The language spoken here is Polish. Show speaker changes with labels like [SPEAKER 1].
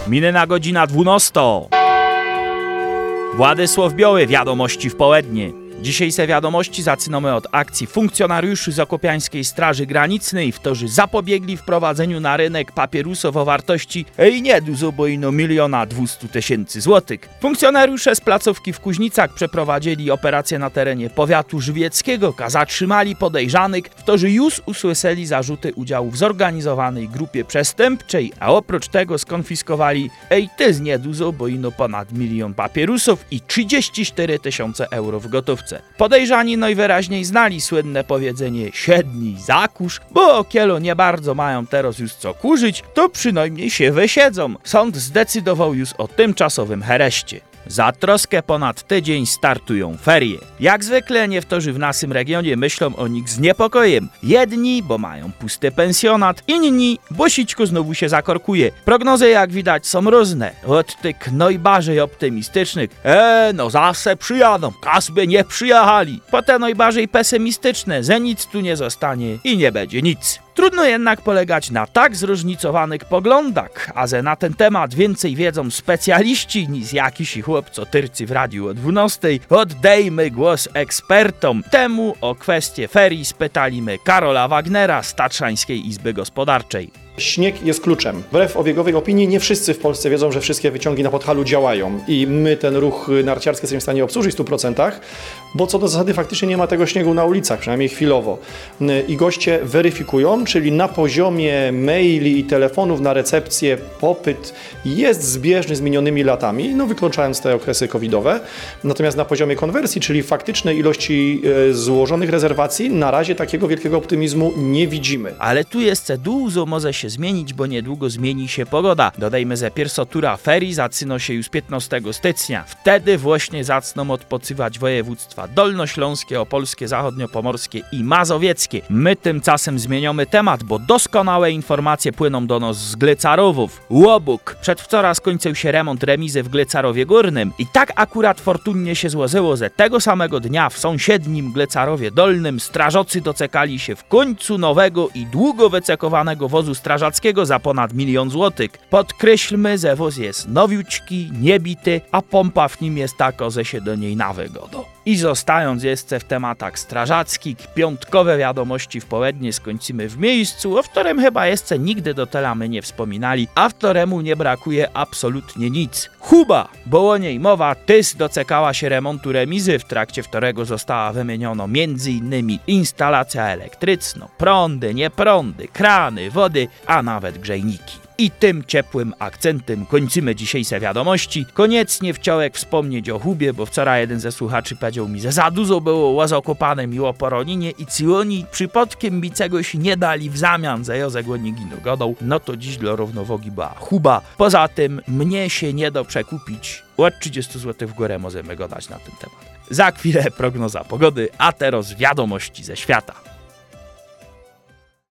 [SPEAKER 1] Minęła godzina 12. Władysław Bioły, wiadomości w południe. Dzisiejsze wiadomości zaczynamy od akcji funkcjonariuszy Zakopiańskiej Straży Granicznej, którzy zapobiegli wprowadzeniu na rynek papierusów o wartości nie dużo, bo 1 200 000 złotych. Funkcjonariusze z placówki w Kuźnicach przeprowadzili operację na terenie powiatu żywieckiego, zatrzymali podejrzanych, którzy już usłyszeli zarzuty udziału w zorganizowanej grupie przestępczej, a oprócz tego skonfiskowali też nie dużo, bo ponad 1 000 000 papierusów i 34 000 euro w gotówce. Podejrzani najwyraźniej znali słynne powiedzenie siednij zakurz, bo o kielo nie bardzo mają teraz już co kurzyć, to przynajmniej się wysiedzą. Sąd zdecydował już o tymczasowym hereszcie. Za troskę ponad tydzień startują ferie. Jak zwykle niektórzy w naszym regionie myślą o nich z niepokojem. Jedni, bo mają pusty pensjonat, inni, bo sićko znowu się zakorkuje. Prognozy, jak widać, są różne. Od tych najbardziej optymistycznych, no zawsze przyjadą, kasby nie przyjechali. Po te najbardziej pesymistyczne, że nic tu nie zostanie i nie będzie nic. Trudno jednak polegać na tak zróżnicowanych poglądach, a że na ten temat więcej wiedzą specjaliści niż jakiś chłopco tyrcy w radiu o 12, oddejmy głos ekspertom. Temu o kwestię ferii spytalimy Karola Wagnera z Tatrzańskiej Izby Gospodarczej.
[SPEAKER 2] Śnieg jest kluczem. Wbrew obiegowej opinii nie wszyscy w Polsce wiedzą, że wszystkie wyciągi na Podhalu działają i my ten ruch narciarski jesteśmy w stanie obsłużyć w 100%, bo co do zasady faktycznie nie ma tego śniegu na ulicach, przynajmniej chwilowo. I goście weryfikują, czyli na poziomie maili i telefonów na recepcję popyt jest zbieżny z minionymi latami, wykluczając te okresy covidowe. Natomiast na poziomie konwersji, czyli faktycznej ilości złożonych rezerwacji, na razie takiego wielkiego optymizmu nie widzimy.
[SPEAKER 1] Ale tu jeszcze dużo może się zmienić, bo niedługo zmieni się pogoda. Dodajmy, że pierwsza tura ferii zaczyna się już 15 stycznia. Wtedy właśnie zaczną odpoczywać województwa dolnośląskie, opolskie, zachodniopomorskie i mazowieckie. My tymczasem zmieniamy temat, bo doskonałe informacje płyną do nas z Glecarowów. Łobuk. Przedwczoraj skończył się remont remizy w Glecarowie Górnym i tak akurat fortunnie się złożyło, że tego samego dnia w sąsiednim Glecarowie Dolnym strażacy doczekali się w końcu nowego i długo wycekowanego wozu strażackiego za ponad 1 000 000 złotych. Podkreślmy, że wóz jest nowiuczki, niebity, a pompa w nim jest taka, że się do niej nawygodo. I zostając jeszcze w tematach strażackich, piątkowe wiadomości w południe skończymy w miejscu, o którym chyba jeszcze nigdy do tela my nie wspominali, a w któremu nie brakuje absolutnie nic. Huba, bo o niej mowa, tyz doczekała się remontu remizy, w trakcie którego została wymieniono m.in. instalacja elektryczna, prądy, nieprądy, krany, wody, a nawet grzejniki. I tym ciepłym akcentem kończymy dzisiejsze wiadomości. Koniecznie wciołek wspomnieć o Hubie, bo wczoraj jeden ze słuchaczy powiedział mi, że za dużo było o Zakopanem i o Poroninie i ci oni przypadkiem mi czegoś nie dali w zamian za Jozek oni ginu godą, no to dziś dla równowogi była Huba. Poza tym mnie się nie do przekupić. Od 30 zł w górę możemy gadać na ten temat. Za chwilę prognoza pogody, a teraz wiadomości ze świata.